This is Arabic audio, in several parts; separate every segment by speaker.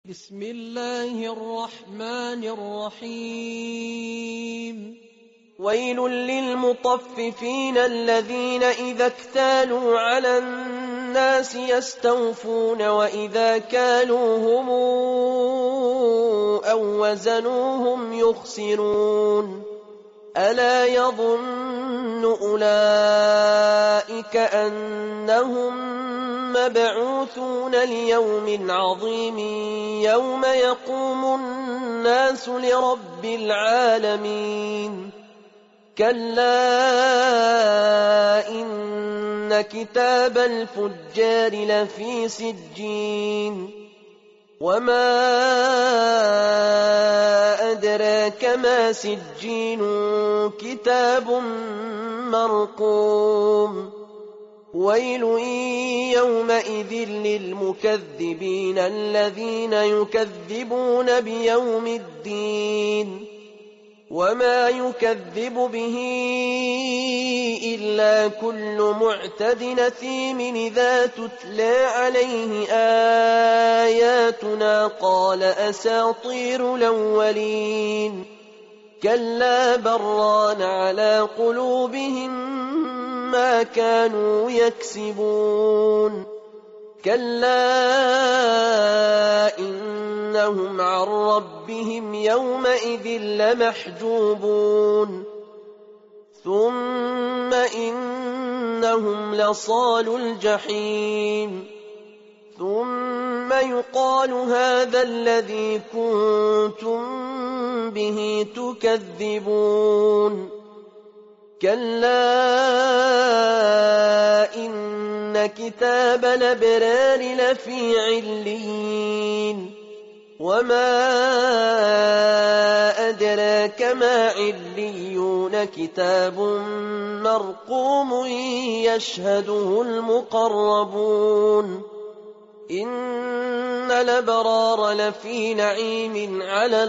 Speaker 1: بسم الله الرحمن الرحيم
Speaker 2: ويل للمطففين الذين إذا اكتالوا على الناس يستوفون وإذا كالوهم أو وزنوهم يخسرون ألا يظن أولئك أنهم مبعوثون ليوم عظيم يوم يقوم الناس لرب العالمين كلا إن كتاب الفجار لفي سجين وما أدراك ما سجين كتاب مرقوم ويل يومئذ للمكذبين الذين يكذبون بيوم الدين وما يكذب به إلا كل معتد نثيم إذا تتلى عليه آياتنا قال أساطير الأولين كلا بران على قلوبهم ما كانوا يكسبون كلا إنهم عن ربهم يومئذ لمحجوبون ثم إنهم لصالو الجحيم ثم يقال هذا الذي كنتم به تكذبون كلا إن كتاب الأبرار لفي عليين وما أدراك ما عليون كتاب مرقوم يشهده المقربون إن الأبرار لفي نعيم على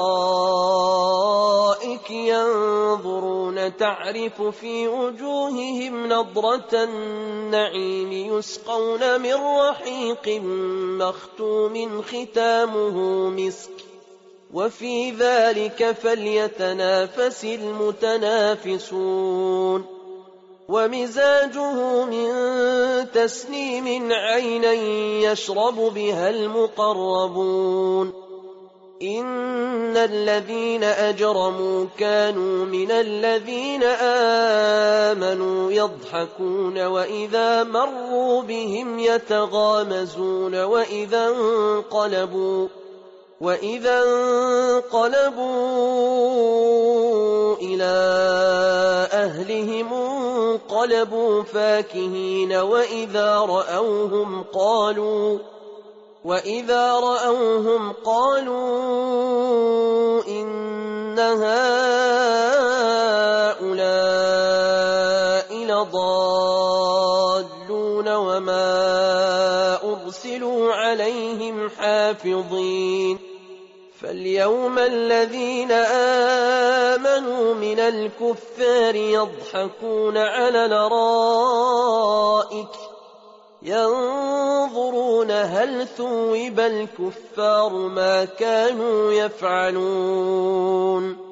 Speaker 2: الأرائك ينظرون تعرف في وجوههم نضرة النعيم يسقون من رحيق مختوم ختامه مسك وفي ذلك فليتنافس المتنافسون ومزاجه من تسنيم عينا يشرب بها المقربون إن الذين أجرموا كانوا من الذين آمنوا يضحكون وإذا مروا بهم يتغامزون وإذا انقلبوا إلى أهلهم انقلبوا فاكهين وإذا رأوهم قالوا إن هؤلاء لضالون وما أرسلوا عليهم حافظين فاليوم الذين آمنوا من الكفار يضحكون على الأرائك ينظرون هل ثوب الكفار ما كانوا يفعلون